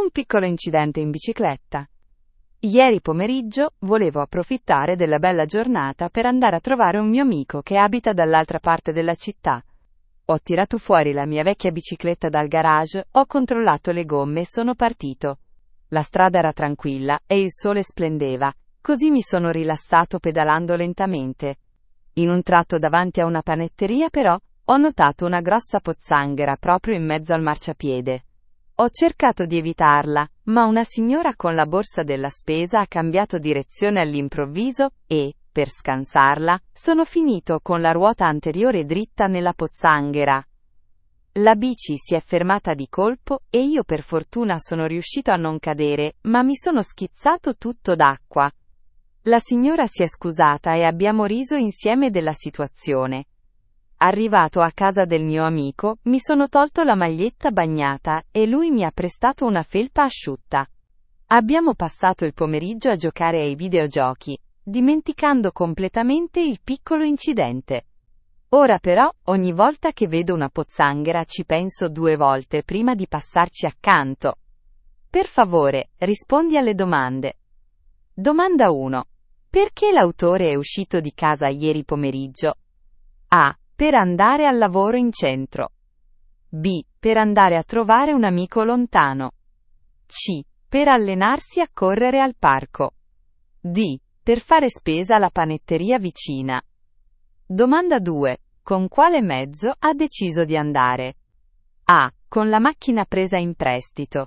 Un piccolo incidente in bicicletta. Ieri pomeriggio volevo approfittare della bella giornata per andare a trovare un mio amico che abita dall'altra parte della città. Ho tirato fuori la mia vecchia bicicletta dal garage, ho controllato le gomme e sono partito. La strada era tranquilla e il sole splendeva, così mi sono rilassato pedalando lentamente. In un tratto davanti a una panetteria però, ho notato una grossa pozzanghera proprio in mezzo al marciapiede. Ho cercato di evitarla, ma una signora con la borsa della spesa ha cambiato direzione all'improvviso e, per scansarla, sono finito con la ruota anteriore dritta nella pozzanghera. La bici si è fermata di colpo e io per fortuna sono riuscito a non cadere, ma mi sono schizzato tutto d'acqua. La signora si è scusata e abbiamo riso insieme della situazione. Arrivato a casa del mio amico, mi sono tolto la maglietta bagnata e lui mi ha prestato una felpa asciutta. Abbiamo passato il pomeriggio a giocare ai videogiochi, dimenticando completamente il piccolo incidente. Ora però, ogni volta che vedo una pozzanghera ci penso 2 volte prima di passarci accanto. Per favore, rispondi alle domande. Domanda 1. Perché l'autore è uscito di casa ieri pomeriggio? A. Per andare al lavoro in centro. B. Per andare a trovare un amico lontano. C. Per allenarsi a correre al parco. D. Per fare spesa alla panetteria vicina. Domanda 2. Con quale mezzo ha deciso di andare? A. Con la macchina presa in prestito.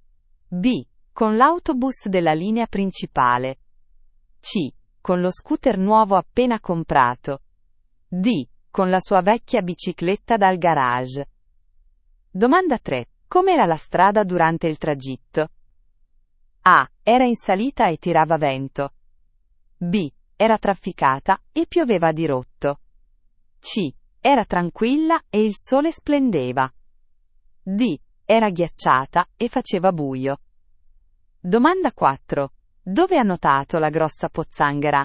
B. Con l'autobus della linea principale. C. Con lo scooter nuovo appena comprato. D. Con la sua vecchia bicicletta dal garage. Domanda 3. Com'era la strada durante il tragitto? A. Era in salita e tirava vento. B. Era trafficata e pioveva a dirotto. C. Era tranquilla e il sole splendeva. D. Era ghiacciata e faceva buio. Domanda 4. Dove ha notato la grossa pozzanghera?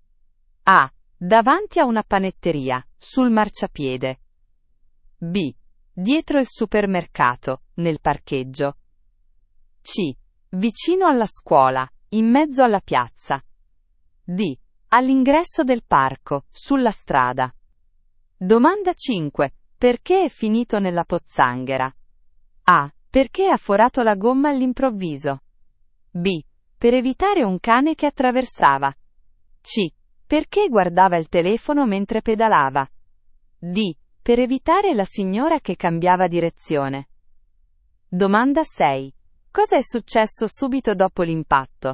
A. Davanti a una panetteria, sul marciapiede. B. Dietro il supermercato, nel parcheggio. C. Vicino alla scuola, in mezzo alla piazza. D. All'ingresso del parco, sulla strada. Domanda 5. Perché è finito nella pozzanghera? A. Perché ha forato la gomma all'improvviso. B. Per evitare un cane che attraversava. C. Perché guardava il telefono mentre pedalava. D. Per evitare la signora che cambiava direzione. Domanda 6. Cosa è successo subito dopo l'impatto?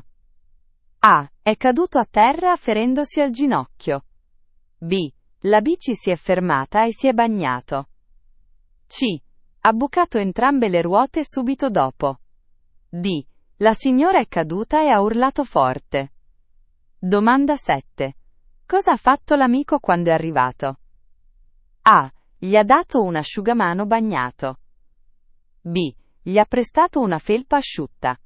A. È caduto a terra ferendosi al ginocchio. B. La bici si è fermata e si è bagnato. C. Ha bucato entrambe le ruote subito dopo. D. La signora è caduta e ha urlato forte. Domanda 7. Cosa ha fatto l'amico quando è arrivato? A. Gli ha dato un asciugamano bagnato. B. Gli ha prestato una felpa asciutta.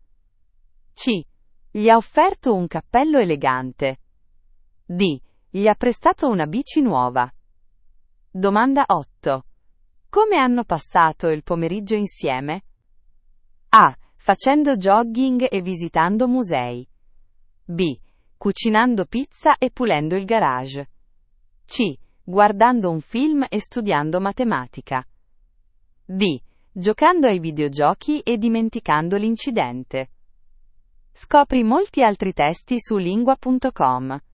C. Gli ha offerto un cappello elegante. D. Gli ha prestato una bici nuova. Domanda 8. Come hanno passato il pomeriggio insieme? A. Facendo jogging e visitando musei. B. Cucinando pizza e pulendo il garage. C. Guardando un film e studiando matematica. D. Giocando ai videogiochi e dimenticando l'incidente. Scopri molti altri testi su lingua.com.